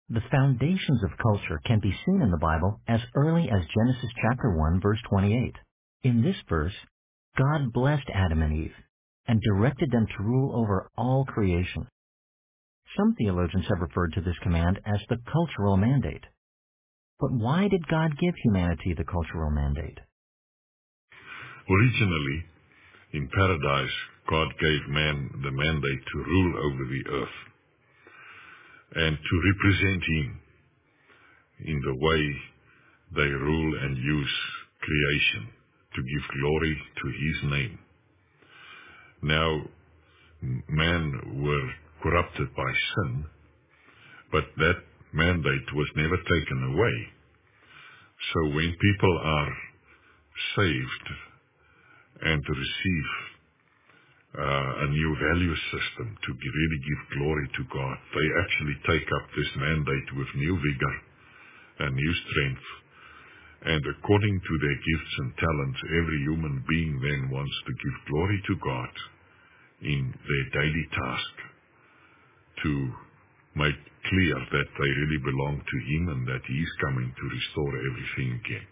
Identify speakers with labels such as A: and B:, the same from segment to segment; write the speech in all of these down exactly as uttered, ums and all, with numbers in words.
A: The foundations of culture can be seen in the Bible as early as Genesis chapter one, verse twenty-eight. In this verse, God blessed Adam and Eve and directed them to rule over all creation. Some theologians have referred to this command as the cultural mandate. But why did God give humanity the cultural mandate?
B: Originally, in paradise, God gave man the mandate to rule over the earth and to represent him in the way they rule and use creation to give glory to his name. Now, man were corrupted by sin, but that mandate was never taken away. So when people are saved and to receive uh, a new value system to really give glory to God, they actually take up this mandate with new vigor and new strength. And according to their gifts and talents, every human being then wants to give glory to God in their daily task to make clear that they really belong to him and that he's coming to restore everything again.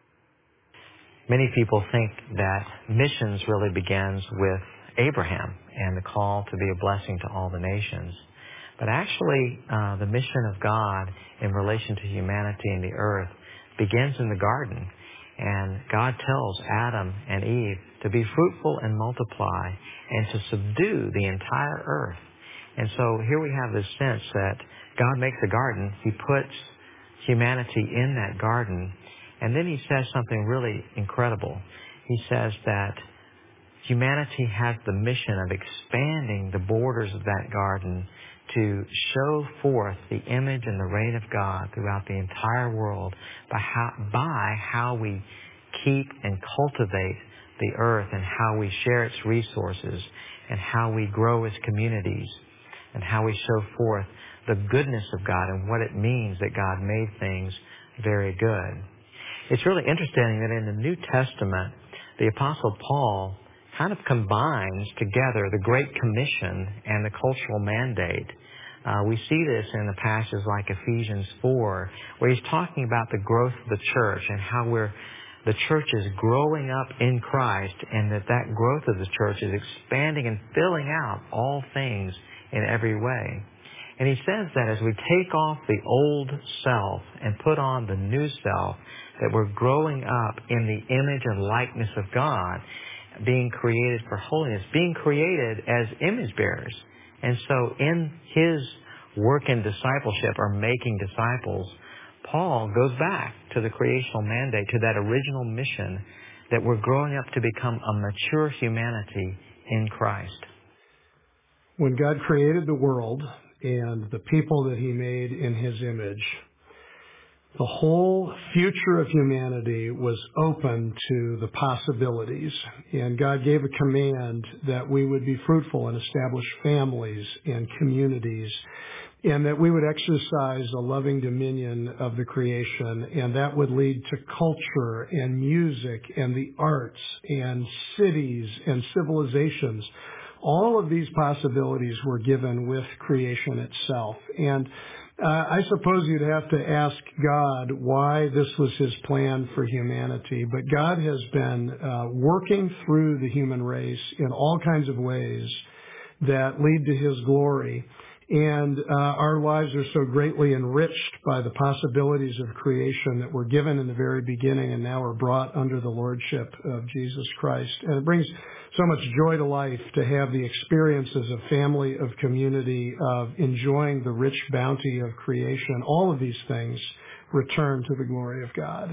C: Many people think that missions really begins with Abraham and the call to be a blessing to all the nations. But actually, uh, the mission of God in relation to humanity and the earth begins in the garden. And God tells Adam and Eve to be fruitful and multiply and to subdue the entire earth. And so here we have this sense that God makes a garden. He puts humanity in that garden. And then he says something really incredible. He says that humanity has the mission of expanding the borders of that garden to show forth the image and the reign of God throughout the entire world by how, by how we keep and cultivate the earth and how we share its resources and how we grow as communities and how we show forth the goodness of God and what it means that God made things very good. It's really interesting that in the New Testament, the Apostle Paul kind of combines together the Great Commission and the cultural mandate. Uh, we see this in the passages like Ephesians four, where he's talking about the growth of the church and how we're, the church is growing up in Christ and that that growth of the church is expanding and filling out all things in every way. And he says that as we take off the old self and put on the new self, that we're growing up in the image and likeness of God, being created for holiness, being created as image bearers. And so in his work in discipleship or making disciples, Paul goes back to the creational mandate, to that original mission that we're growing up to become a mature humanity in Christ.
D: When God created the world and the people that he made in his image, the whole future of humanity was open to the possibilities. And God gave a command that we would be fruitful and establish families and communities, and that we would exercise a loving dominion of the creation, and that would lead to culture and music and the arts and cities and civilizations. All of these possibilities were given with creation itself. And Uh, I suppose you'd have to ask God why this was his plan for humanity, but God has been uh, working through the human race in all kinds of ways that lead to his glory. And uh, our lives are so greatly enriched by the possibilities of creation that were given in the very beginning and now are brought under the lordship of Jesus Christ. And it brings so much joy to life to have the experiences of family, of community, of enjoying the rich bounty of creation. All of these things return to the glory of God.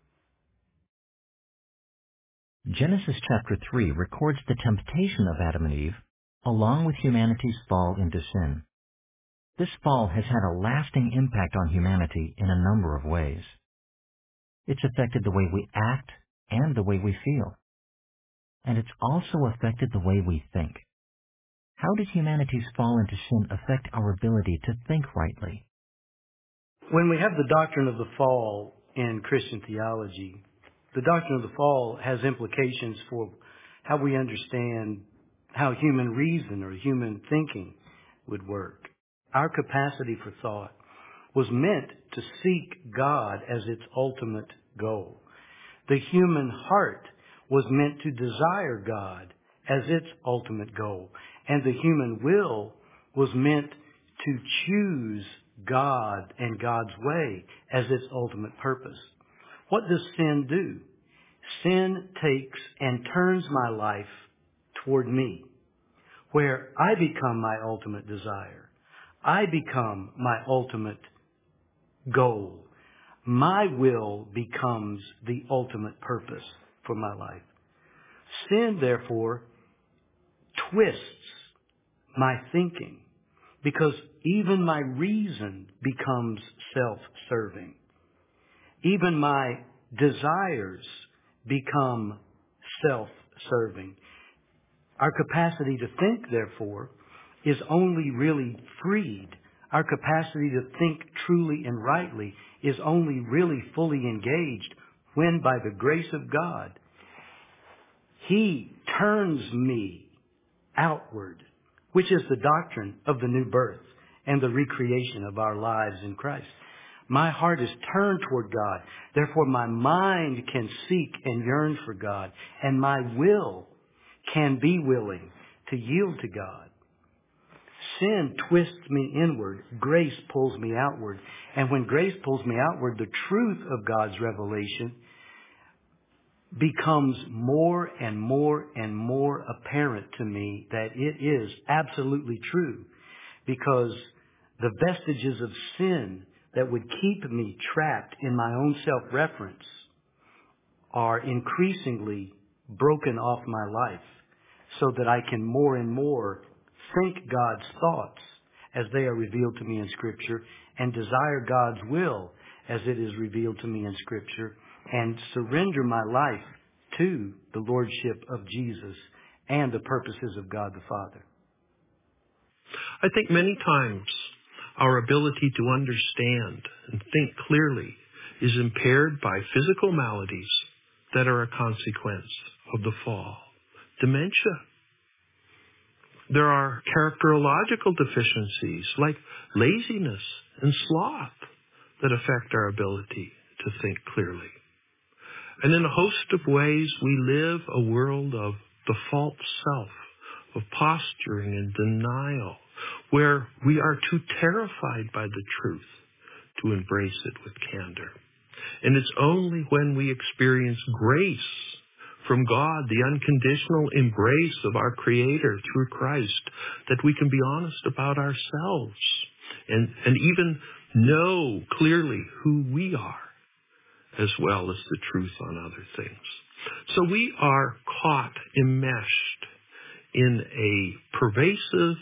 A: Genesis chapter three records the temptation of Adam and Eve, along with humanity's fall into sin. This fall has had a lasting impact on humanity in a number of ways. It's affected the way we act and the way we feel. And it's also affected the way we think. How did humanity's fall into sin affect our ability to think rightly?
E: When we have the doctrine of the fall in Christian theology, the doctrine of the fall has implications for how we understand how human reason or human thinking would work. Our capacity for thought was meant to seek God as its ultimate goal. The human heart was meant to desire God as its ultimate goal. And the human will was meant to choose God and God's way as its ultimate purpose. What does sin do? Sin takes and turns my life toward me, where I become my ultimate desire. I become my ultimate goal. My will becomes the ultimate purpose for my life. Sin, therefore, twists my thinking, because even my reason becomes self-serving. Even my desires become self-serving. Our capacity to think, therefore, is only really freed. Our capacity to think truly and rightly is only really fully engaged when, by the grace of God, He turns me outward, which is the doctrine of the new birth and the recreation of our lives in Christ. My heart is turned toward God. Therefore, my mind can seek and yearn for God, and my will can be willing to yield to God. Sin twists me inward. Grace pulls me outward. And when grace pulls me outward, the truth of God's revelation becomes more and more and more apparent to me that it is absolutely true, because the vestiges of sin that would keep me trapped in my own self-reference are increasingly broken off my life, so that I can more and more think God's thoughts as they are revealed to me in Scripture, and desire God's will as it is revealed to me in Scripture, and surrender my life to the Lordship of Jesus and the purposes of God the Father.
F: I think many times our ability to understand and think clearly is impaired by physical maladies that are a consequence of the fall. Dementia. There are characterological deficiencies like laziness and sloth that affect our ability to think clearly. And in a host of ways, we live a world of the false self, of posturing and denial, where we are too terrified by the truth to embrace it with candor. And it's only when we experience grace from God, the unconditional embrace of our Creator through Christ, that we can be honest about ourselves and, and even know clearly who we are, as well as the truth on other things. So we are caught, enmeshed in a pervasive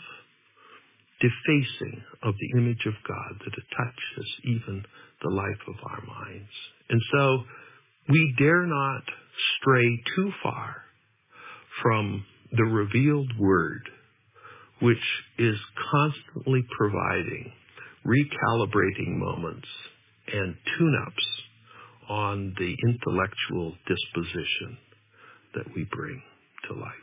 F: defacing of the image of God that touches even the life of our minds. And so we dare not stray too far from the revealed Word, which is constantly providing recalibrating moments and tune-ups on the intellectual disposition that we bring to life.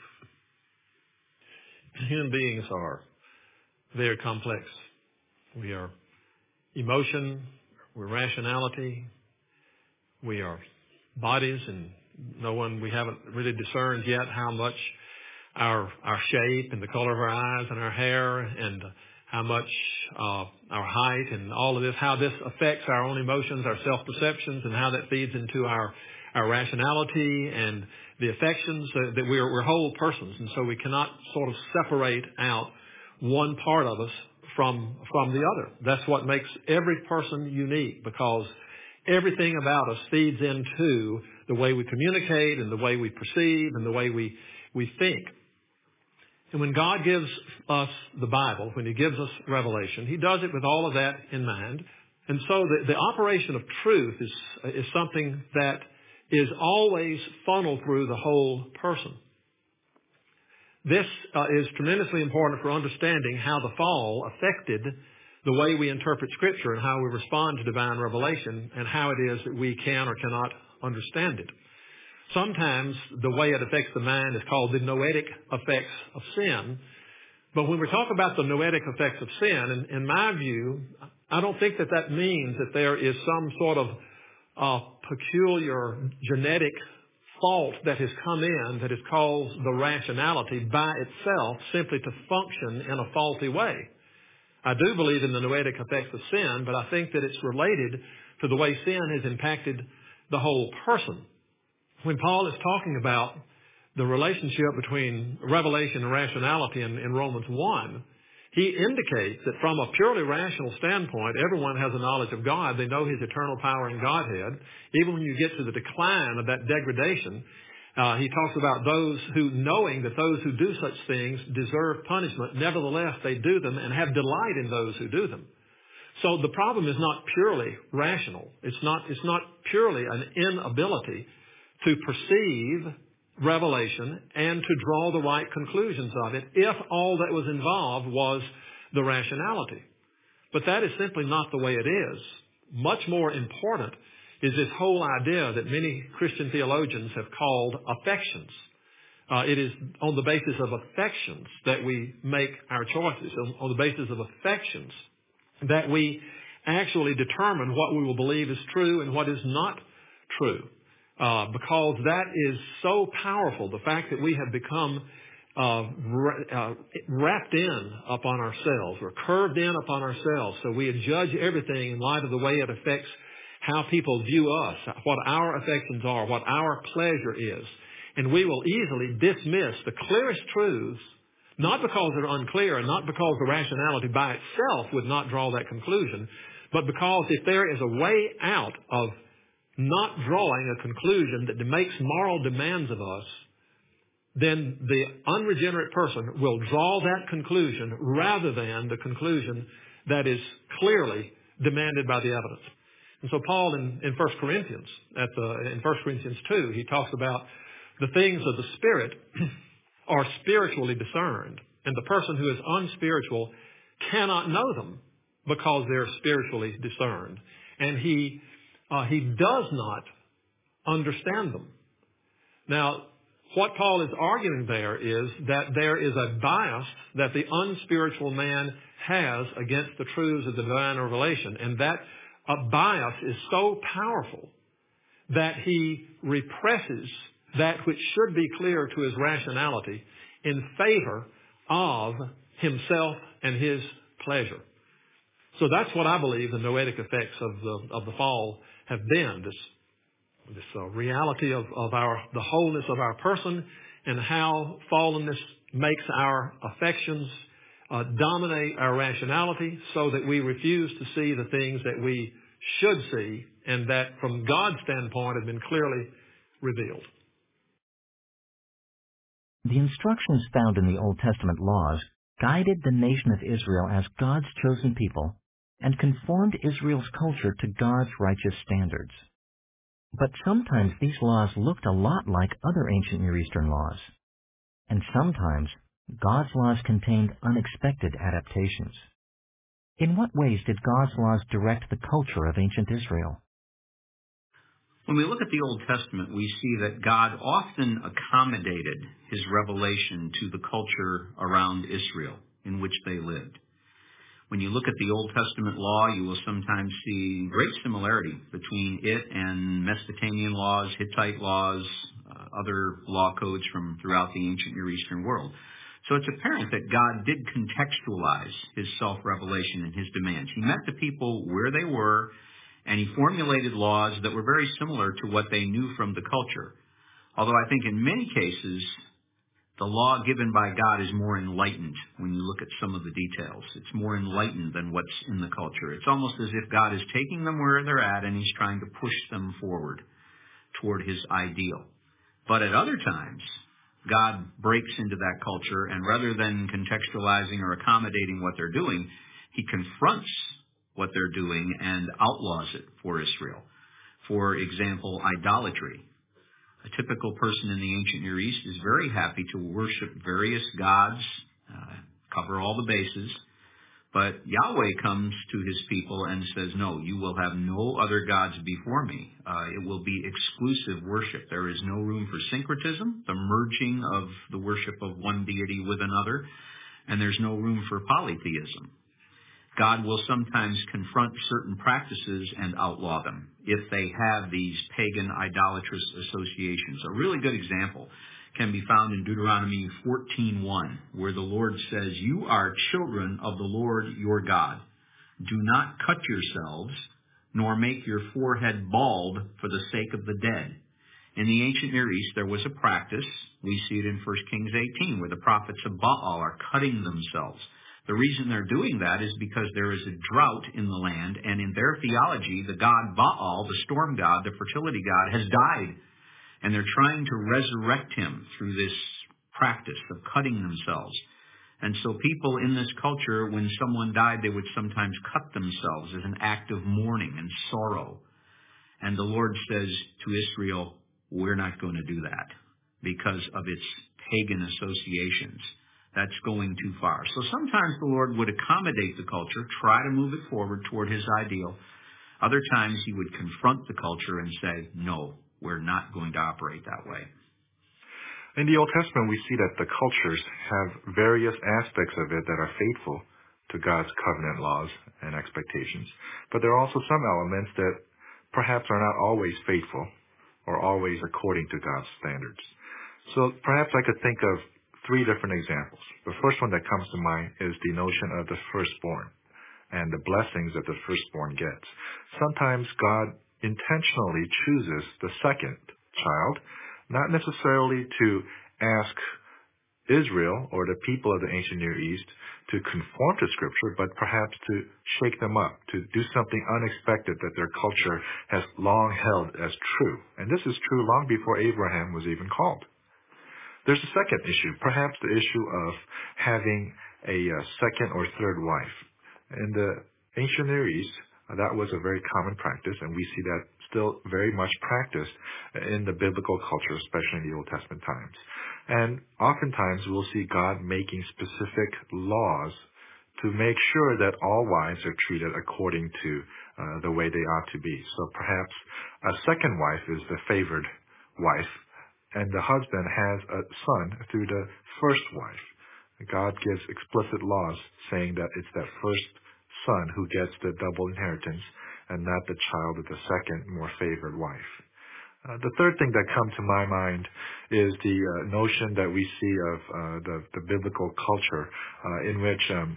G: Human beings are very complex. We are emotion, we're rationality, we are bodies, and no one, we haven't really discerned yet how much our our shape and the color of our eyes and our hair and how much uh, our height and all of this, how this affects our own emotions, our self-perceptions, and how that feeds into our our rationality and the affections, uh, that we're, we're whole persons. And so we cannot sort of separate out one part of us from from the other. That's what makes every person unique, because everything about us feeds into the way we communicate and the way we perceive and the way we, we think. And when God gives us the Bible, when He gives us revelation, He does it with all of that in mind. And so the, the operation of truth is, is something that is always funneled through the whole person. This uh, is tremendously important for understanding how the fall affected the way we interpret Scripture and how we respond to divine revelation, and how it is that we can or cannot understand it. Sometimes the way it affects the mind is called the noetic effects of sin. But when we talk about the noetic effects of sin, in, in my view, I don't think that that means that there is some sort of uh, peculiar genetic fault that has come in that has caused the rationality by itself simply to function in a faulty way. I do believe in the noetic effects of sin, but I think that it's related to the way sin has impacted the whole person. When Paul is talking about the relationship between revelation and rationality in, in Romans one, he indicates that from a purely rational standpoint, everyone has a knowledge of God. They know His eternal power and Godhead. Even when you get to the decline of that degradation, uh, he talks about those who, knowing that those who do such things deserve punishment, nevertheless they do them and have delight in those who do them. So the problem is not purely rational. It's not, it's not purely an inability to perceive revelation and to draw the right conclusions of it if all that was involved was the rationality. But that is simply not the way it is. Much more important is this whole idea that many Christian theologians have called affections. Uh, it is on the basis of affections that we make our choices, on, on the basis of affections that we actually determine what we will believe is true and what is not true. Uh, because that is so powerful, the fact that we have become uh, uh, wrapped in upon ourselves, or curved in upon ourselves, so we judge everything in light of the way it affects how people view us, what our affections are, what our pleasure is. And we will easily dismiss the clearest truths, not because they're unclear and not because the rationality by itself would not draw that conclusion, but because if there is a way out of not drawing a conclusion that makes moral demands of us, then the unregenerate person will draw that conclusion rather than the conclusion that is clearly demanded by the evidence. And so Paul in, in First Corinthians, at the, in First Corinthians two, he talks about the things of the Spirit are spiritually discerned, and the person who is unspiritual cannot know them because they're spiritually discerned. And he Uh, he does not understand them. Now, what Paul is arguing there is that there is a bias that the unspiritual man has against the truths of the divine revelation, and that a bias is so powerful that he represses that which should be clear to his rationality in favor of himself and his pleasure. So that's what I believe the noetic effects of the of the fall have been, this, this uh, reality of, of our, the wholeness of our person and how fallenness makes our affections uh, dominate our rationality so that we refuse to see the things that we should see and that from God's standpoint have been clearly revealed.
A: The instructions found in the Old Testament laws guided the nation of Israel as God's chosen people and conformed Israel's culture to God's righteous standards. But sometimes these laws looked a lot like other ancient Near Eastern laws. And sometimes God's laws contained unexpected adaptations. In what ways did God's laws direct the culture of ancient Israel?
H: When we look at the Old Testament, we see that God often accommodated His revelation to the culture around Israel in which they lived. When you look at the Old Testament law, you will sometimes see great similarity between it and Mesopotamian laws, Hittite laws, uh, other law codes from throughout the ancient Near Eastern world. So it's apparent that God did contextualize His self-revelation and His demands. He met the people where they were, and He formulated laws that were very similar to what they knew from the culture. Although I think in many cases, the law given by God is more enlightened when you look at some of the details. It's more enlightened than what's in the culture. It's almost as if God is taking them where they're at and He's trying to push them forward toward His ideal. But at other times, God breaks into that culture, and rather than contextualizing or accommodating what they're doing, He confronts what they're doing and outlaws it for Israel. For example, idolatry. A typical person in the ancient Near East is very happy to worship various gods, uh, cover all the bases, but Yahweh comes to His people and says, no, you will have no other gods before me. Uh, it will be exclusive worship. There is no room for syncretism, the merging of the worship of one deity with another, and there's no room for polytheism. God will sometimes confront certain practices and outlaw them if they have these pagan idolatrous associations. A really good example can be found in Deuteronomy fourteen one, where the Lord says, "You are children of the Lord your God. Do not cut yourselves, nor make your forehead bald for the sake of the dead." In the ancient Near East, there was a practice. We see it in First Kings eighteen, where the prophets of Baal are cutting themselves. The reason they're doing that is because there is a drought in the land, and in their theology, the god Baal, the storm god, the fertility god, has died. And they're trying to resurrect him through this practice of cutting themselves. And so people in this culture, when someone died, they would sometimes cut themselves as an act of mourning and sorrow. And the Lord says to Israel, we're not going to do that because of its pagan associations. That's going too far. So sometimes the Lord would accommodate the culture, try to move it forward toward his ideal. Other times he would confront the culture and say, no, we're not going to operate that way.
I: In the Old Testament, we see that the cultures have various aspects of it that are faithful to God's covenant laws and expectations. But there are also some elements that perhaps are not always faithful or always according to God's standards. So perhaps I could think of three different examples. The first one that comes to mind is the notion of the firstborn and the blessings that the firstborn gets. Sometimes God intentionally chooses the second child, not necessarily to ask Israel or the people of the ancient Near East to conform to Scripture, but perhaps to shake them up, to do something unexpected that their culture has long held as true. And this is true long before Abraham was even called. There's a second issue, perhaps the issue of having a uh, second or third wife. In the ancient Near East, uh, that was a very common practice, and we see that still very much practiced in the biblical culture, especially in the Old Testament times. And oftentimes we'll see God making specific laws to make sure that all wives are treated according to uh, the way they ought to be. So perhaps a second wife is the favored wife, and the husband has a son through the first wife. God gives explicit laws saying that it's that first son who gets the double inheritance and not the child of the second, more favored wife. Uh, the third thing that comes to my mind is the uh, notion that we see of uh, the, the biblical culture uh, in which um,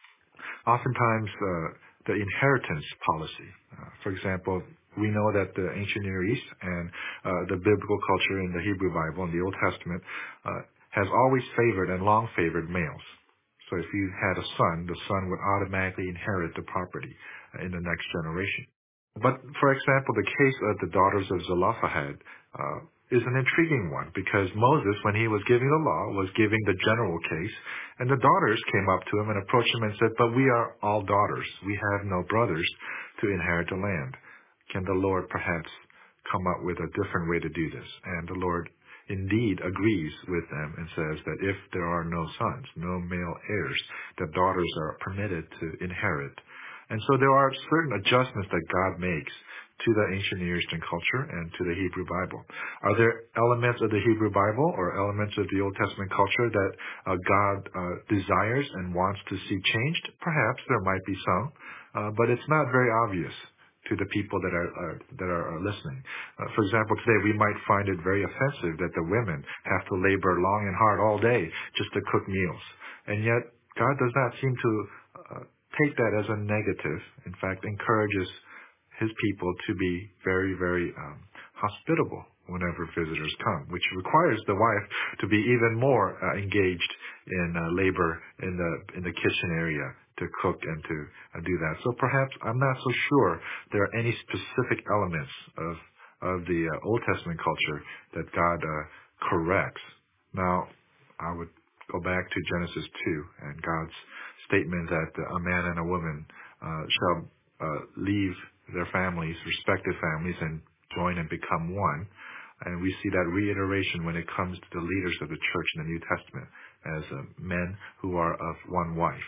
I: oftentimes uh, the inheritance policy, uh, for example, we know that the ancient Near East and uh, the biblical culture in the Hebrew Bible, in the Old Testament, uh, has always favored and long favored males. So if you had a son, the son would automatically inherit the property in the next generation. But, for example, the case of the daughters of Zelophehad uh, is an intriguing one because Moses, when he was giving the law, was giving the general case, and the daughters came up to him and approached him and said, but we are all daughters. We have no brothers to inherit the land. Can the Lord perhaps come up with a different way to do this? And the Lord indeed agrees with them and says that if there are no sons, no male heirs, that daughters are permitted to inherit. And so there are certain adjustments that God makes to the ancient Near Eastern culture and to the Hebrew Bible. Are there elements of the Hebrew Bible or elements of the Old Testament culture that uh, God uh, desires and wants to see changed? Perhaps there might be some, uh, but it's not very obvious to the people that are, are that are, are listening. Uh, for example, today we might find it very offensive that the women have to labor long and hard all day just to cook meals. And yet, God does not seem to uh, take that as a negative. In fact, encourages his people to be very, very um, hospitable whenever visitors come, which requires the wife to be even more uh, engaged in uh, labor in the in the kitchen area to cook and to uh, do that. So perhaps I'm not so sure there are any specific elements of of the uh, Old Testament culture that God uh, corrects. Now, I would go back to Genesis two and God's statement that a man and a woman uh, shall uh, leave their families, respective families, and join and become one. And we see that reiteration when it comes to the leaders of the church in the New Testament as uh, men who are of one wife.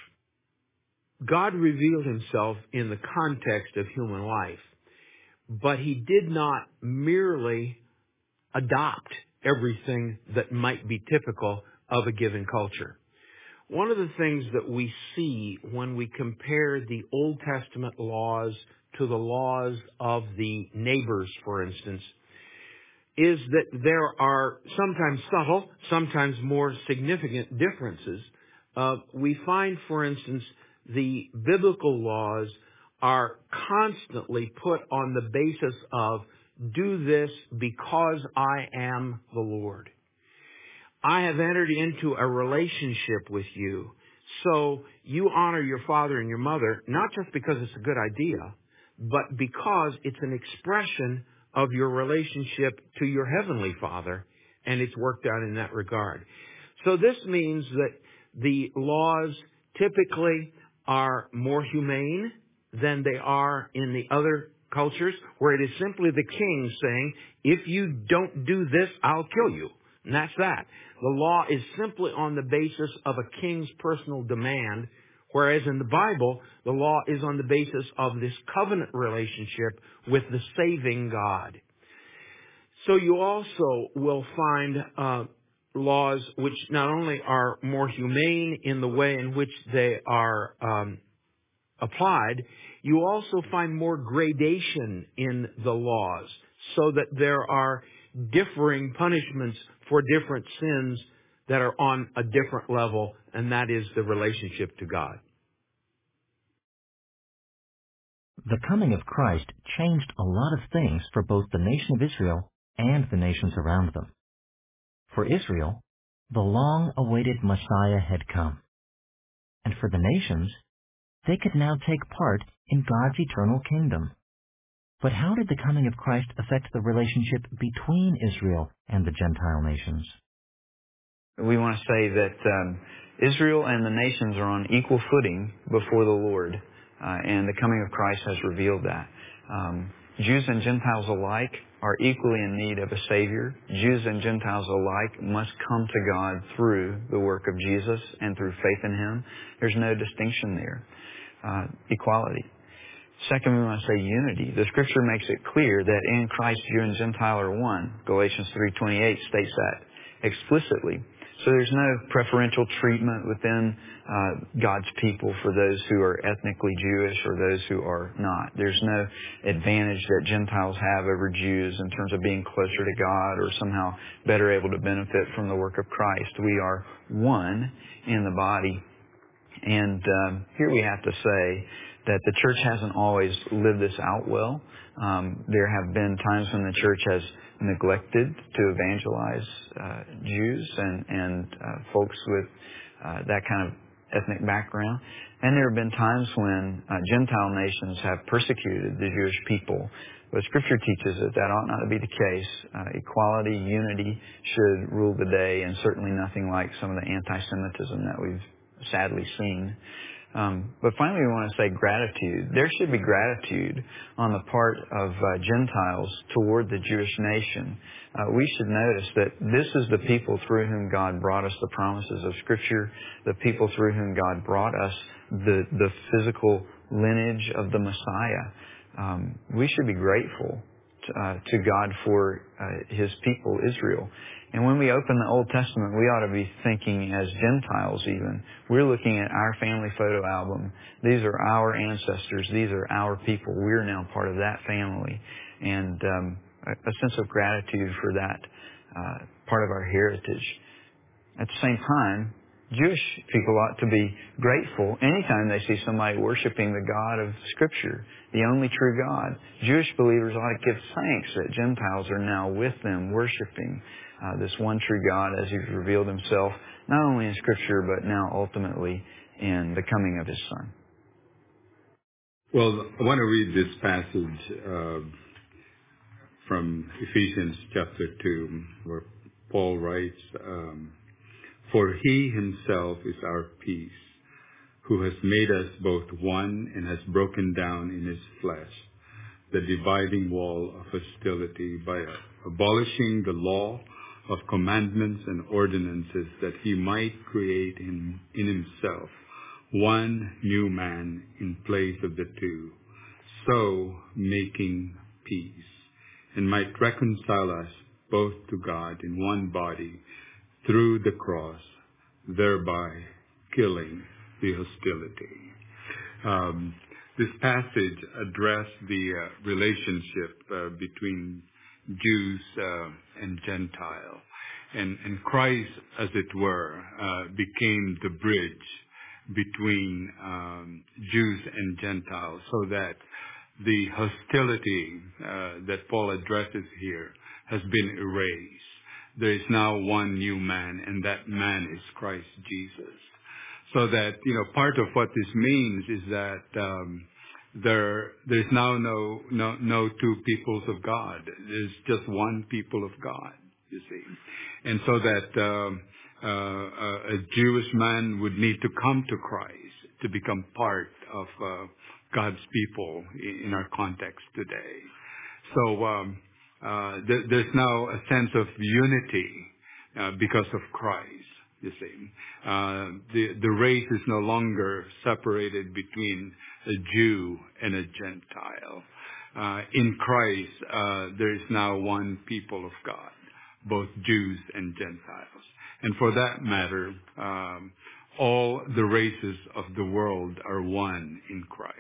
J: God revealed himself in the context of human life, but he did not merely adopt everything that might be typical of a given culture. One of the things that we see when we compare the Old Testament laws to the laws of the neighbors, for instance, is that there are sometimes subtle, sometimes more significant differences. Uh, we find, for instance, the biblical laws are constantly put on the basis of, do this because I am the Lord. I have entered into a relationship with you, so you honor your father and your mother, not just because it's a good idea, but because it's an expression of your relationship to your heavenly Father, and it's worked out in that regard. So this means that the laws typically are more humane than they are in the other cultures, where it is simply the king saying, if you don't do this, I'll kill you. And that's that. The law is simply on the basis of a king's personal demand, whereas in the Bible, the law is on the basis of this covenant relationship with the saving God. So you also will find uh, laws which not only are more humane in the way in which they are um, applied, you also find more gradation in the laws, so that there are differing punishments for different sins that are on a different level, and that is the relationship to God.
A: The coming of Christ changed a lot of things for both the nation of Israel and the nations around them. For Israel, the long-awaited Messiah had come. And for the nations, they could now take part in God's eternal kingdom. But how did the coming of Christ affect the relationship between Israel and the Gentile nations?
K: We want to say that um, Israel and the nations are on equal footing before the Lord, uh, and the coming of Christ has revealed that. Um, Jews and Gentiles alike are equally in need of a Savior. Jews and Gentiles alike must come to God through the work of Jesus and through faith in Him. There's no distinction there. Uh, equality. Second, we want to say unity. The Scripture makes it clear that in Christ Jew and Gentile are one. Galatians three twenty-eight states that explicitly. So there's no preferential treatment within uh, God's people for those who are ethnically Jewish or those who are not. There's no advantage that Gentiles have over Jews in terms of being closer to God or somehow better able to benefit from the work of Christ. We are one in the body. And um, here we have to say that the church hasn't always lived this out well. Um, there have been times when the church has neglected to evangelize uh, Jews and, and uh, folks with uh, that kind of ethnic background. And there have been times when uh, Gentile nations have persecuted the Jewish people. But Scripture teaches that that ought not to be the case. Uh, equality, unity should rule the day, and certainly nothing like some of the anti-Semitism that we've sadly seen. Um, but finally, we want to say gratitude. There should be gratitude on the part of uh, Gentiles toward the Jewish nation. Uh, we should notice that this is the people through whom God brought us the promises of Scripture, the people through whom God brought us the, the physical lineage of the Messiah. Um, we should be grateful to, uh, to God for uh, His people, Israel. And when we open the Old Testament, we ought to be thinking as Gentiles even. We're looking at our family photo album. These are our ancestors. These are our people. We're now part of that family. And um, a, a sense of gratitude for that uh, part of our heritage. At the same time, Jewish people ought to be grateful anytime they see somebody worshiping the God of Scripture, the only true God. Jewish believers ought to give thanks that Gentiles are now with them worshiping Uh, this one true God as He's revealed Himself, not only in Scripture, but now ultimately in the coming of His Son.
L: Well, I want to read this passage uh, from Ephesians chapter two, where Paul writes, um, "For He Himself is our peace, who has made us both one and has broken down in His flesh the dividing wall of hostility by abolishing the law of commandments and ordinances, that He might create in, in Himself one new man in place of the two, so making peace, and might reconcile us both to God in one body through the cross, thereby killing the hostility. Um, this passage addressed the uh, relationship uh, between Jews uh, and Gentile. And, and Christ, as it were, uh, became the bridge between um, Jews and Gentiles, so that the hostility uh, that Paul addresses here has been erased. There is now one new man, and that man is Christ Jesus. So that, you know, part of what this means is that um, there there's now no, no no two peoples of God. There's just one people of God, you see. And so that um, uh, a Jewish man would need to come to Christ to become part of uh, God's people in our context today. So um, uh, th- there's now a sense of unity uh, because of Christ. You see, uh, the the race is no longer separated between a Jew and a Gentile. Uh, in Christ, uh, there is now one people of God, both Jews and Gentiles. And for that matter, um, all the races of the world are one in Christ.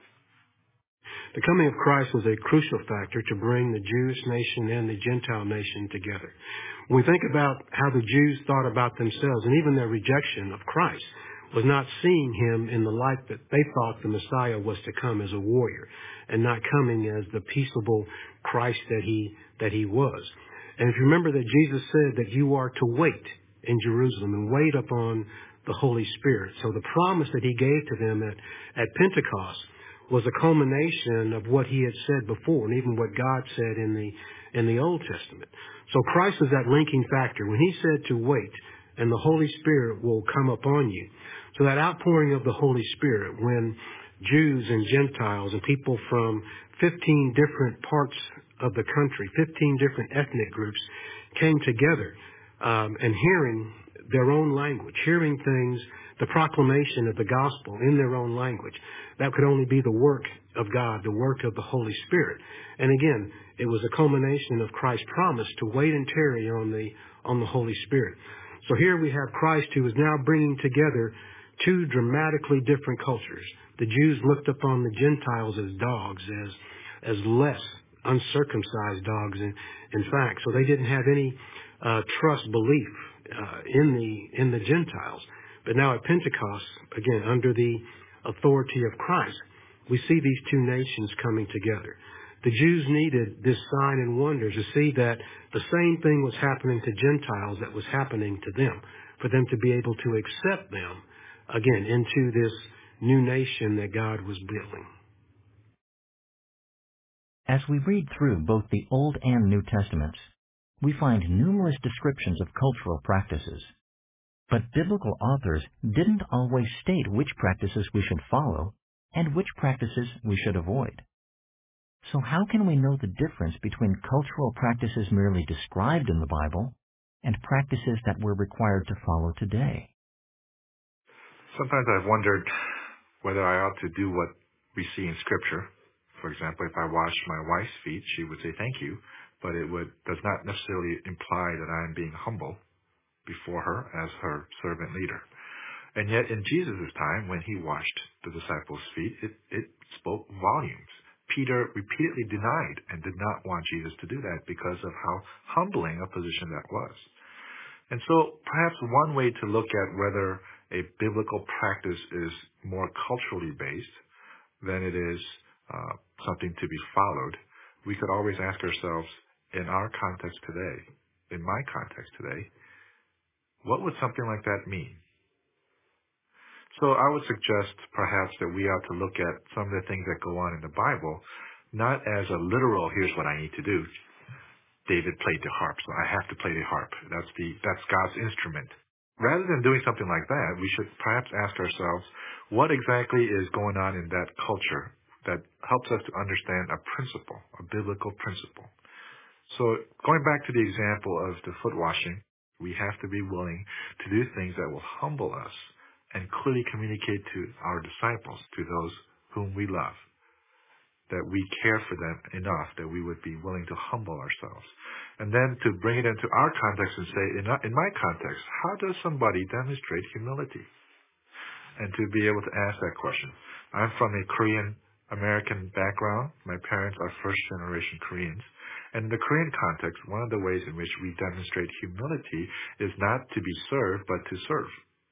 M: The coming of Christ was a crucial factor to bring the Jewish nation and the Gentile nation together. When we think about how the Jews thought about themselves, and even their rejection of Christ was not seeing him in the light that they thought the Messiah was to come as a warrior, and not coming as the peaceable Christ that he that he was. And if you remember that Jesus said that you are to wait in Jerusalem and wait upon the Holy Spirit. So the promise that he gave to them at, at Pentecost was a culmination of what he had said before, and even what God said in the in the Old Testament. So Christ is that linking factor. When he said to wait, and the Holy Spirit will come upon you. So that outpouring of the Holy Spirit, when Jews and Gentiles and people from fifteen different parts of the country, fifteen different ethnic groups, came together um, and hearing their own language, hearing things, the proclamation of the gospel in their own language. That could only be the work of God, the work of the Holy Spirit. And again, it was a culmination of Christ's promise to wait and tarry on the on the Holy Spirit. So here we have Christ, who is now bringing together two dramatically different cultures. The Jews looked upon the Gentiles as dogs, as as less uncircumcised dogs, in, in fact. So they didn't have any uh, trust, belief uh, in the in the Gentiles. But now at Pentecost, again, under the authority of Christ, we see these two nations coming together. The Jews needed this sign and wonder to see that the same thing was happening to Gentiles that was happening to them, for them to be able to accept them, again, into this new nation that God was building.
A: As we read through both the Old and New Testaments, we find numerous descriptions of cultural practices. But biblical authors didn't always state which practices we should follow and which practices we should avoid. So how can we know the difference between cultural practices merely described in the Bible and practices that we're required to follow today?
I: Sometimes I've wondered whether I ought to do what we see in Scripture. For example, if I washed my wife's feet, she would say thank you, but it would does not necessarily imply that I am being humble before her as her servant leader. And yet in Jesus' time, when he washed the disciples' feet, it, it spoke volumes. Peter repeatedly denied and did not want Jesus to do that because of how humbling a position that was. And so perhaps one way to look at whether a biblical practice is more culturally based than it is uh, something to be followed, we could always ask ourselves, in our context today, in my context today, what would something like that mean? So I would suggest perhaps that we ought to look at some of the things that go on in the Bible, not as a literal, here's what I need to do. David played the harp, so I have to play the harp. That's the that's God's instrument. Rather than doing something like that, we should perhaps ask ourselves, what exactly is going on in that culture that helps us to understand a principle, a biblical principle? So going back to the example of the foot washing, we have to be willing to do things that will humble us and clearly communicate to our disciples, to those whom we love, that we care for them enough that we would be willing to humble ourselves. And then to bring it into our context and say, in, in my context, how does somebody demonstrate humility? and to be able to ask that question. I'm from a Korean American background. My parents are first generation Koreans. And in the Korean context, one of the ways in which we demonstrate humility is not to be served, but to serve.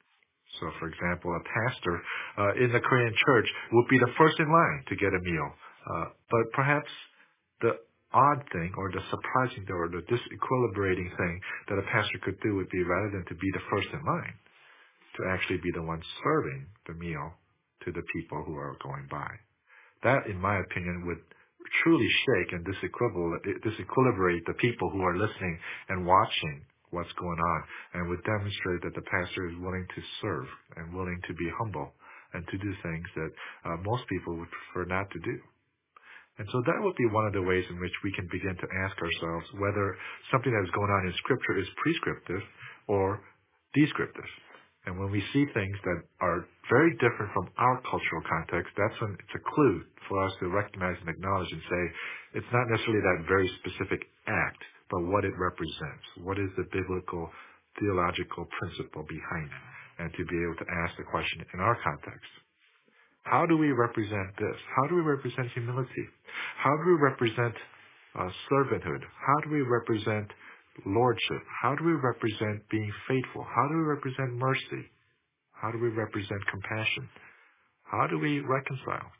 I: So, for example, a pastor uh, in the Korean church would be the first in line to get a meal. Uh, but perhaps the odd thing or the surprising or the disequilibrating thing that a pastor could do would be, rather than to be the first in line, to actually be the one serving the meal to the people who are going by. That, in my opinion, would truly shake and disequilibrate the people who are listening and watching what's going on, and would demonstrate that the pastor is willing to serve and willing to be humble and to do things that uh, most people would prefer not to do. And so that would be one of the ways in which we can begin to ask ourselves whether something that's going on in Scripture is prescriptive or descriptive. And when we see things that are very different from our cultural context, that's when it's a clue for us to recognize and acknowledge and say, it's not necessarily that very specific act, but what it represents. What is the biblical, theological principle behind it? And to be able to ask the question in our context. How do we represent this? How do we represent humility? How do we represent uh, servanthood? How do we represent lordship? How do we represent being faithful? How do we represent mercy? How do we represent compassion? How do we reconcile?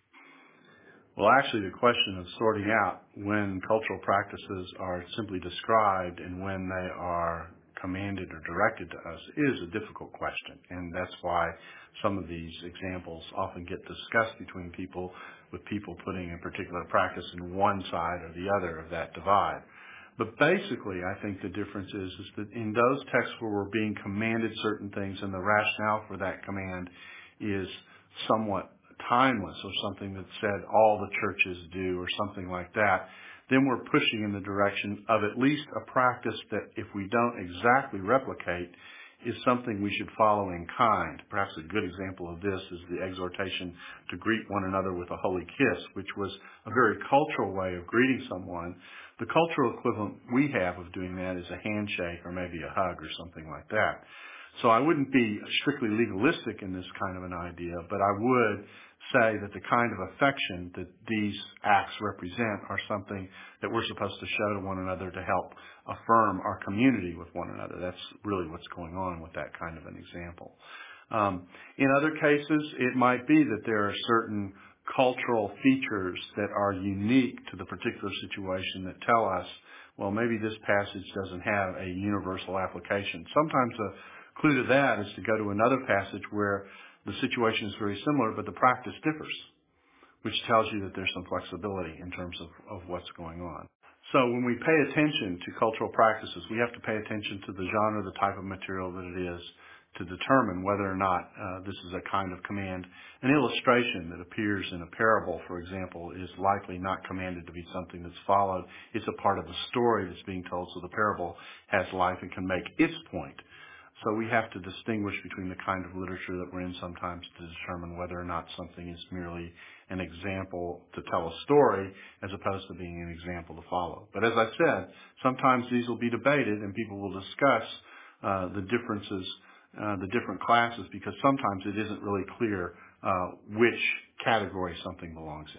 N: Well, actually, the question of sorting out when cultural practices are simply described and when they are commanded or directed to us is a difficult question. And that's why some of these examples often get discussed between people, with people putting a particular practice in one side or the other of that divide. But basically, I think the difference is, is that in those texts where we're being commanded certain things and the rationale for that command is somewhat timeless, or something that's said all the churches do or something like that, then we're pushing in the direction of at least a practice that, if we don't exactly replicate, is something we should follow in kind. Perhaps a good example of this is the exhortation to greet one another with a holy kiss, which was a very cultural way of greeting someone. The cultural equivalent we have of doing that is a handshake or maybe a hug or something like that. So I wouldn't be strictly legalistic in this kind of an idea, but I would say that the kind of affection that these acts represent are something that we're supposed to show to one another to help affirm our community with one another. That's really what's going on with that kind of an example. Um, in other cases, it might be that there are certain cultural features that are unique to the particular situation that tell us, well, maybe this passage doesn't have a universal application. Sometimes a clue to that is to go to another passage where the situation is very similar, but the practice differs, which tells you that there's some flexibility in terms of, of what's going on. So when we pay attention to cultural practices, we have to pay attention to the genre, the type of material that it is, to determine whether or not uh, this is a kind of command. An illustration that appears in a parable, for example, is likely not commanded to be something that's followed. It's a part of the story that's being told, so the parable has life and can make its point. So we have to distinguish between the kind of literature that we're in sometimes to determine whether or not something is merely an example to tell a story as opposed to being an example to follow. But as I said, sometimes these will be debated and people will discuss uh, the differences, uh, the different classes, because sometimes it isn't really clear uh, which category something belongs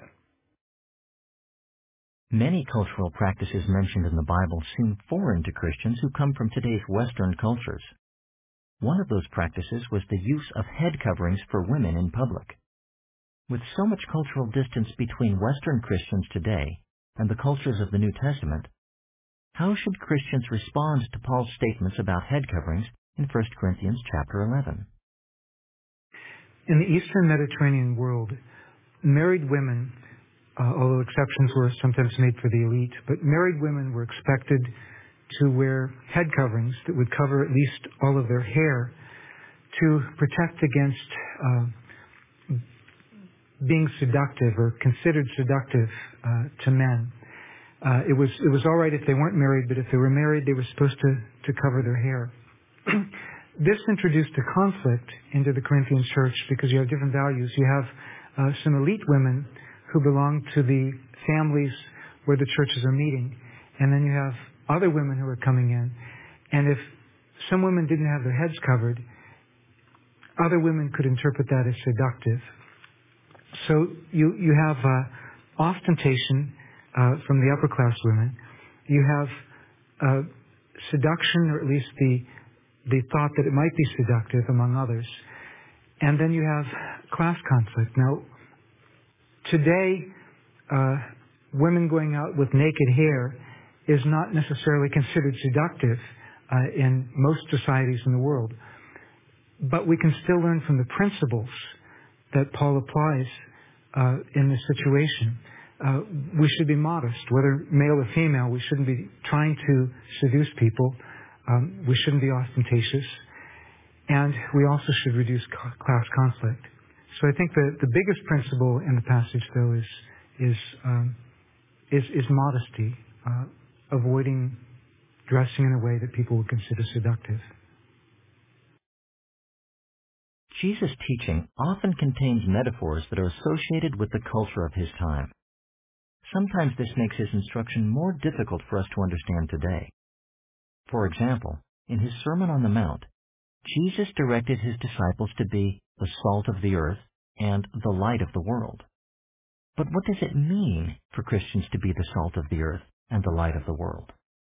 N: in.
A: Many cultural practices mentioned in the Bible seem foreign to Christians who come from today's Western cultures. One of those practices was the use of head coverings for women in public. With so much cultural distance between Western Christians today and the cultures of the New Testament, how should Christians respond to Paul's statements about head coverings in First Corinthians chapter eleven?
O: In the Eastern Mediterranean world, married women, uh, although exceptions were sometimes made for the elite, but married women were expected to wear head coverings that would cover at least all of their hair to protect against uh, being seductive or considered seductive uh, to men. Uh, it was it was all right if they weren't married, but if they were married, they were supposed to, to cover their hair. This introduced a conflict into the Corinthian church because you have different values. You have uh, some elite women who belong to the families where the churches are meeting, and then you have other women who are coming in. And if some women didn't have their heads covered, other women could interpret that as seductive. So you, you have uh, ostentation uh, from the upper class women. You have uh, seduction, or at least the, the thought that it might be seductive among others. And then you have class conflict. Now, today, uh, women going out with naked hair is not necessarily considered seductive uh, in most societies in the world. But we can still learn from the principles that Paul applies uh, in this situation. Uh, we should be modest, whether male or female. We shouldn't be trying to seduce people. Um, we shouldn't be ostentatious. And we also should reduce class conflict. So I think the, the biggest principle in the passage, though, is is um, is, is modesty, uh, avoiding dressing in a way that people would consider seductive.
A: Jesus' teaching often contains metaphors that are associated with the culture of his time. Sometimes this makes his instruction more difficult for us to understand today. For example, in his Sermon on the Mount, Jesus directed his disciples to be the salt of the earth and the light of the world. But what does it mean for Christians to be the salt of the earth and the light of the world?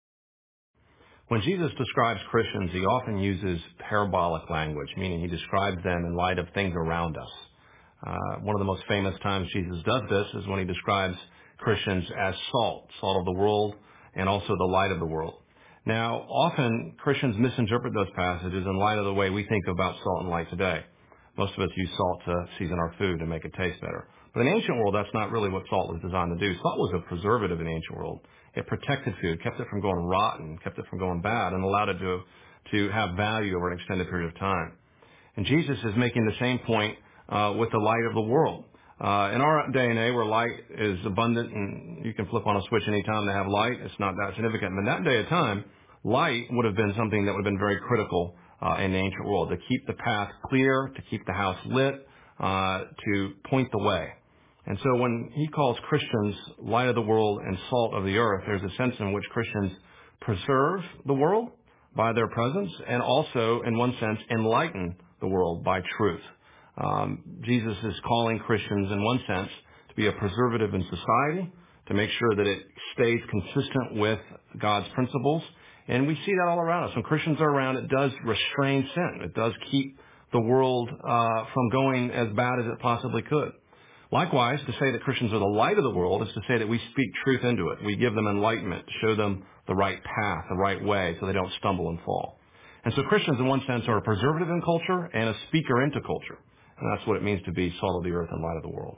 P: When Jesus describes Christians, he often uses parabolic language, meaning he describes them in light of things around us. Uh, one of the most famous times Jesus does this is when he describes Christians as salt, salt of the world, and also the light of the world. Now, often Christians misinterpret those passages in light of the way we think about salt and light today. Most of us use salt to season our food and make it taste better. But in the ancient world, that's not really what salt was designed to do. Salt was a preservative in the ancient world. It protected food, kept it from going rotten, kept it from going bad, and allowed it to, to have value over an extended period of time. And Jesus is making the same point uh, with the light of the world. Uh, in our day and age where light is abundant and you can flip on a switch anytime to have light, it's not that significant. But in that day of time, light would have been something that would have been very critical uh, in the ancient world, to keep the path clear, to keep the house lit, uh, to point the way. And so when he calls Christians light of the world and salt of the earth, there's a sense in which Christians preserve the world by their presence and also, in one sense, enlighten the world by truth. Um, Jesus is calling Christians, in one sense, to be a preservative in society, to make sure that it stays consistent with God's principles. And we see that all around us. When Christians are around, it does restrain sin. It does keep the world uh, from going as bad as it possibly could. Likewise, to say that Christians are the light of the world is to say that we speak truth into it. We give them enlightenment, to show them the right path, the right way, so they don't stumble and fall. And so Christians, in one sense, are a preservative in culture and a speaker into culture. And that's what it means to be salt of the earth and light of the world.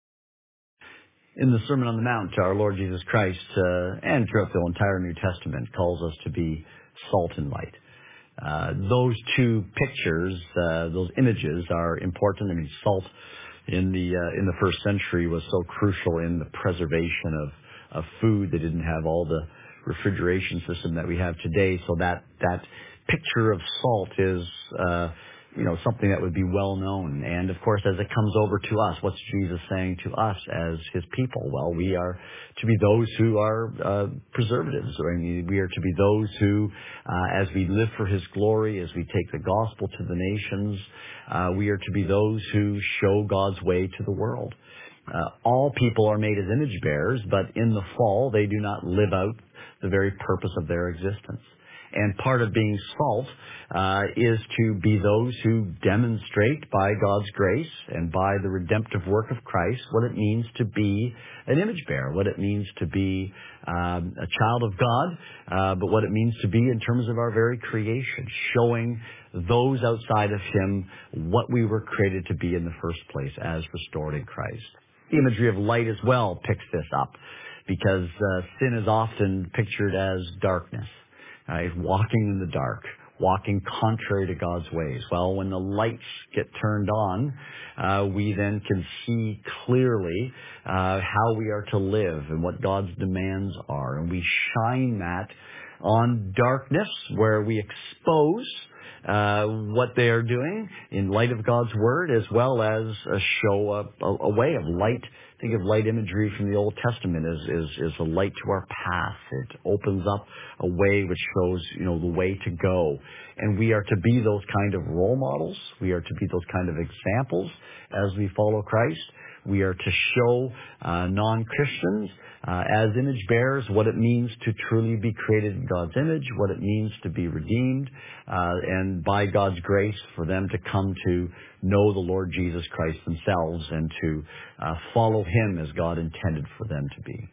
Q: In the Sermon on the Mount, our Lord Jesus Christ, uh, and throughout the entire New Testament, calls us to be salt and light. Uh, those two pictures, uh, those images are important. I mean, salt in the uh, in the first century was so crucial in the preservation of, of food. They didn't have all the refrigeration system that we have today. So that, that picture of salt is, uh, you know, something that would be well known. And of course, as it comes over to us, what's Jesus saying to us as his people? Well, we are to be those who are uh, preservatives. I mean, we are to be those who, uh, as we live for his glory, as we take the gospel to the nations, uh, we are to be those who show God's way to the world. Uh, all people are made as image bearers, but in the fall, they do not live out the very purpose of their existence. And part of being salt uh, is to be those who demonstrate by God's grace and by the redemptive work of Christ what it means to be an image bearer, what it means to be um, a child of God, uh, but what it means to be in terms of our very creation, showing those outside of him what we were created to be in the first place as restored in Christ. The imagery of light as well picks this up because uh, sin is often pictured as darkness. Uh, walking in the dark, walking contrary to God's ways. Well, when the lights get turned on, uh, we then can see clearly uh, how we are to live and what God's demands are. And we shine that on darkness where we expose uh, what they are doing in light of God's word, as well as uh, show a, a, a way of light Think of light imagery from the Old Testament as, as, as a light to our path. It opens up a way which shows, you know, the way to go. And we are to be those kind of role models. We are to be those kind of examples as we follow Christ. We are to show uh, non-Christians uh, as image bearers what it means to truly be created in God's image, what it means to be redeemed, uh, and by God's grace for them to come to know the Lord Jesus Christ themselves and to uh, follow Him as God intended for them to be.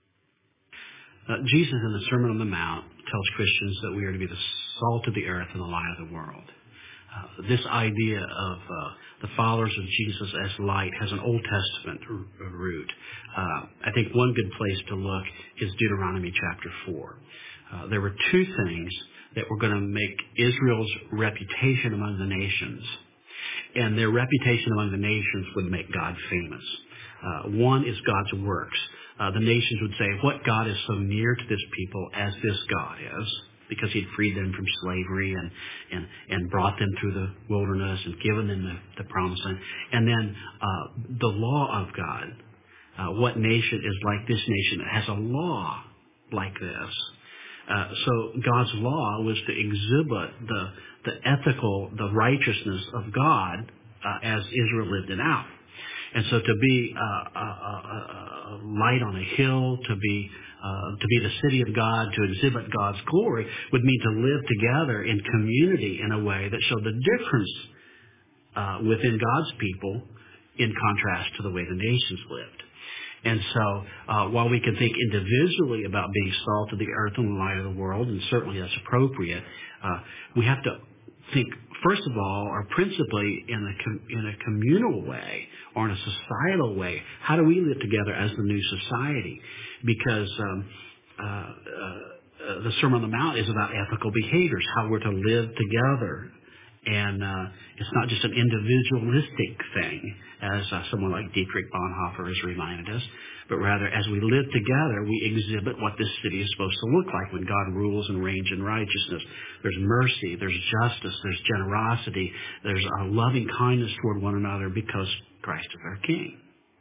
R: Uh, Jesus in the Sermon on the Mount tells Christians that we are to be the salt of the earth and the light of the world. Uh, this idea of uh, the followers of Jesus as light has an Old Testament r- root. Uh, I think one good place to look is Deuteronomy chapter four. Uh, there were two things that were going to make Israel's reputation among the nations, and their reputation among the nations would make God famous. Uh, one is God's works. Uh, the nations would say, what God is so near to this people as this God is, because He'd freed them from slavery and, and, and brought them through the wilderness and given them the, the promised land. And then uh, the law of God. Uh, what nation is like this nation that has a law like this? Uh, so God's law was to exhibit the, the ethical, the righteousness of God uh, as Israel lived it out. And so to be uh, a, a, a light on a hill, to be uh, to be the city of God, to exhibit God's glory, would mean to live together in community in a way that showed the difference uh, within God's people in contrast to the way the nations lived. And so uh, while we can think individually about being salt of the earth and the light of the world, and certainly that's appropriate, uh, we have to think, first of all, or principally in a, com- in a communal way or in a societal way. How do we live together as the new society? Because um, uh, uh, the Sermon on the Mount is about ethical behaviors, how we're to live together. And uh, it's not just an individualistic thing, as uh, someone like Dietrich Bonhoeffer has reminded us, but rather as we live together, we exhibit what this city is supposed to look like when God rules and reigns in righteousness. There's mercy, there's justice, there's generosity, there's a loving kindness toward one another because Christ is our King.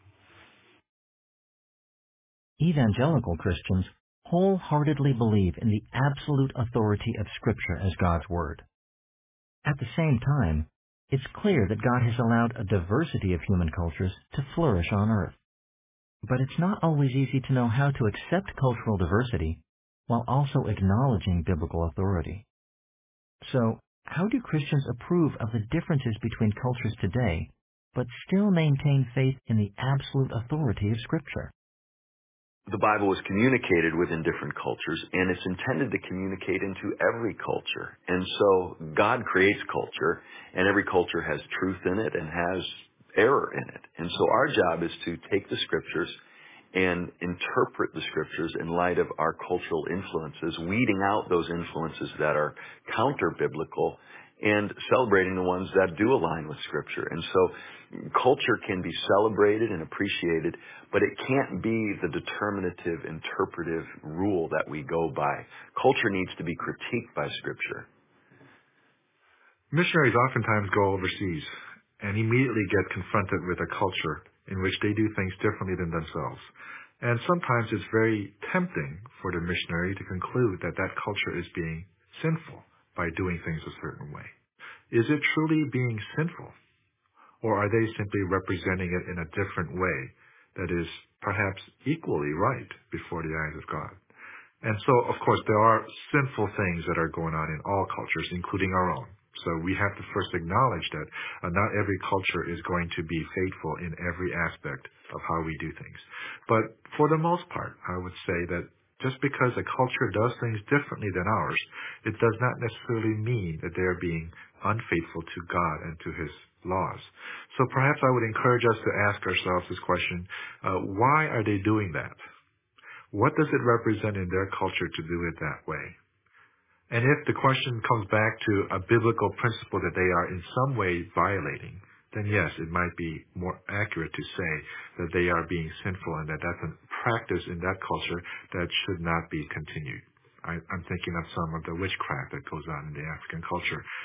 A: Evangelical Christians wholeheartedly believe in the absolute authority of Scripture as God's Word. At the same time, it's clear that God has allowed a diversity of human cultures to flourish on earth. But it's not always easy to know how to accept cultural diversity while also acknowledging biblical authority. So, how do Christians approve of the differences between cultures today, but still maintain faith in the absolute authority of Scripture?
S: The Bible was communicated within different cultures, and it's intended to communicate into every culture. And so God creates culture, and every culture has truth in it and has error in it. And so our job is to take the Scriptures and interpret the Scriptures in light of our cultural influences, weeding out those influences that are counter-biblical and celebrating the ones that do align with Scripture. And so culture can be celebrated and appreciated, but it can't be the determinative, interpretive rule that we go by. Culture needs to be critiqued by Scripture.
I: Missionaries oftentimes go overseas and immediately get confronted with a culture in which they do things differently than themselves. And sometimes it's very tempting for the missionary to conclude that that culture is being sinful by doing things a certain way. Is it truly being sinful? Or are they simply representing it in a different way that is perhaps equally right before the eyes of God? And so, of course, there are sinful things that are going on in all cultures, including our own. So we have to first acknowledge that uh, not every culture is going to be faithful in every aspect of how we do things. But for the most part, I would say that just because a culture does things differently than ours, it does not necessarily mean that they are being unfaithful to God and to His laws. So perhaps I would encourage us to ask ourselves this question, uh, why are they doing that? What does it represent in their culture to do it that way? And if the question comes back to a biblical principle that they are in some way violating, then yes, it might be more accurate to say that they are being sinful and that that's a practice in that culture that should not be continued. I, I'm thinking of some of the witchcraft that goes on in the African culture.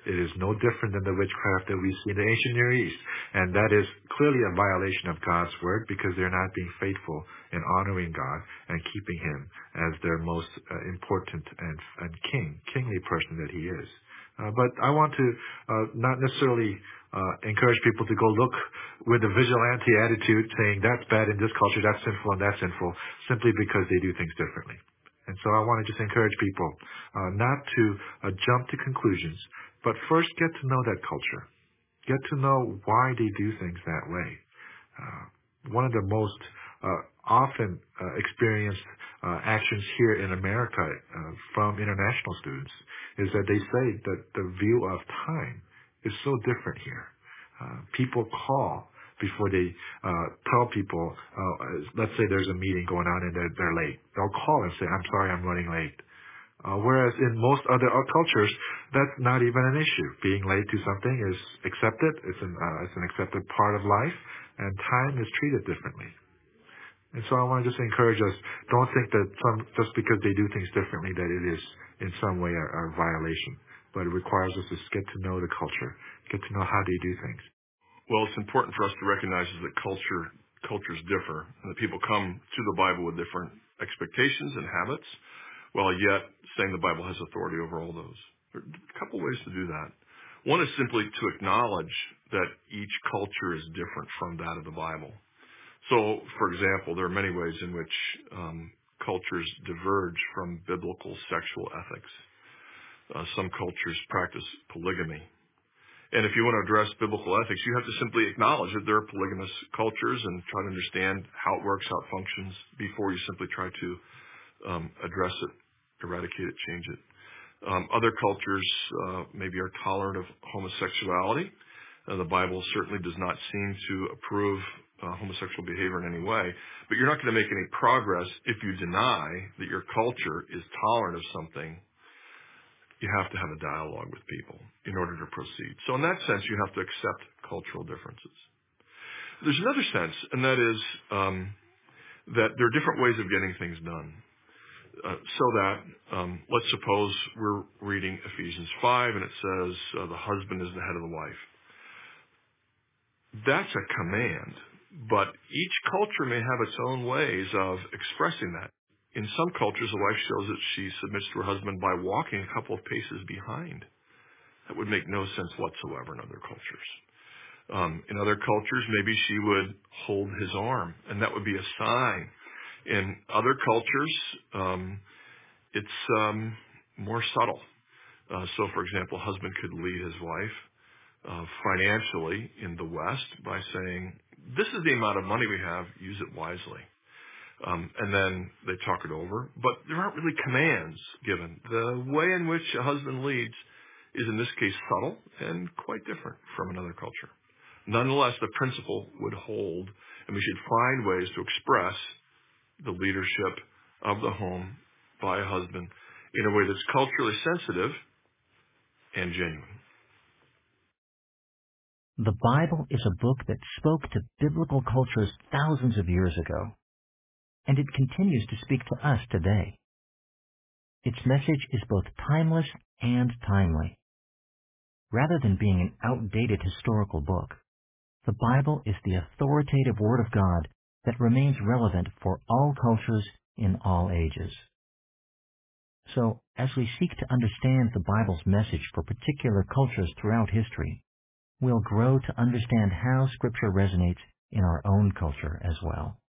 I: It is no different than the witchcraft that we see in the ancient Near East. And that is clearly a violation of God's word because they're not being faithful in honoring God and keeping him as their most uh, important and, and king, kingly person that he is. Uh, but I want to uh, not necessarily uh, encourage people to go look with a vigilante attitude saying that's bad in this culture, that's sinful and that's sinful, simply because they do things differently. And so I want to just encourage people uh, not to uh, jump to conclusions, but first get to know that culture. Get to know why they do things that way. Uh, one of the most uh, often uh, experienced uh, actions here in America uh, from international students is that they say that the view of time is so different here. Uh, people call before they uh, tell people, uh, let's say there's a meeting going on and they're, they're late. They'll call and say, I'm sorry, I'm running late. Uh, whereas in most other cultures, that's not even an issue. Being late to something is accepted. It's an, uh, it's an accepted part of life, and time is treated differently. And so I want to just encourage us, don't think that some, just because they do things differently that it is in some way a, a violation. But it requires us to get to know the culture, get to know how they do things.
T: Well, it's important for us to recognize that culture, cultures differ, and that people come to the Bible with different expectations and habits, while yet saying the Bible has authority over all those. There are a couple ways to do that. One is simply to acknowledge that each culture is different from that of the Bible. So, for example, there are many ways in which um, cultures diverge from biblical sexual ethics. Uh, some cultures practice polygamy. And if you want to address biblical ethics, you have to simply acknowledge that there are polygamous cultures and try to understand how it works, how it functions, before you simply try to um, address it, eradicate it, change it. Um, other cultures uh, maybe are tolerant of homosexuality. Uh, the Bible certainly does not seem to approve uh, homosexual behavior in any way, but you're not going to make any progress if you deny that your culture is tolerant of something. You have to have a dialogue with people in order to proceed. So in that sense, you have to accept cultural differences. There's another sense, and that is um, that there are different ways of getting things done. Uh, so that, um, let's suppose we're reading Ephesians five, and it says uh, the husband is the head of the wife. That's a command, but each culture may have its own ways of expressing that. In some cultures, a wife shows that she submits to her husband by walking a couple of paces behind. That would make no sense whatsoever in other cultures. Um, in other cultures, maybe she would hold his arm, and that would be a sign. In other cultures, um, it's um, more subtle. Uh, so, for example, a husband could lead his wife uh, financially in the West by saying, this is the amount of money we have, use it wisely. Um, and then they talk it over. But there aren't really commands given. The way in which a husband leads is, in this case, subtle and quite different from another culture. Nonetheless, the principle would hold, and we should find ways to express the leadership of the home by a husband in a way that's culturally sensitive and genuine.
A: The Bible is a book that spoke to biblical cultures thousands of years ago, and it continues to speak to us today. Its message is both timeless and timely. Rather than being an outdated historical book, the Bible is the authoritative Word of God that remains relevant for all cultures in all ages. So, as we seek to understand the Bible's message for particular cultures throughout history, we'll grow to understand how Scripture resonates in our own culture as well.